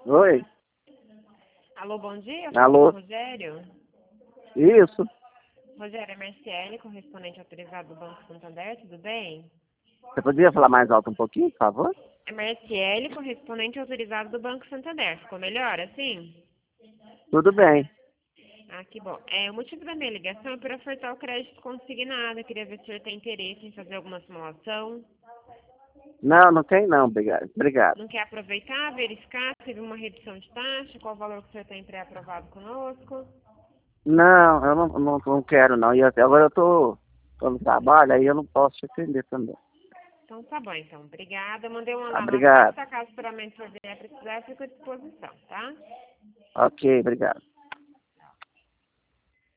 Oi? Alô, bom dia. Eu falo com o Alô? Rogério. Isso? Rogério, é Marciele, correspondente autorizado do Banco Santander, tudo bem? Você podia falar mais alto um pouquinho, por favor? É Marciele, correspondente autorizado do Banco Santander. Ficou melhor assim? Tudo bem. Ah, que bom. O motivo da minha ligação é para ofertar o crédito consignado. Eu queria ver se o senhor tem interesse em fazer alguma simulação. Não, não tem não, obrigado. Obrigado. Não quer aproveitar, verificar se teve uma redução de taxa, qual o valor que o senhor tem pré-aprovado conosco? Não, eu não quero não. E até agora tô no trabalho, aí eu não posso te atender também. Então tá bom, então. Obrigada. Eu mandei uma lá no Obrigado. WhatsApp, caso futuramente o senhor vier precisar, eu fico à disposição, tá? Ok, obrigado.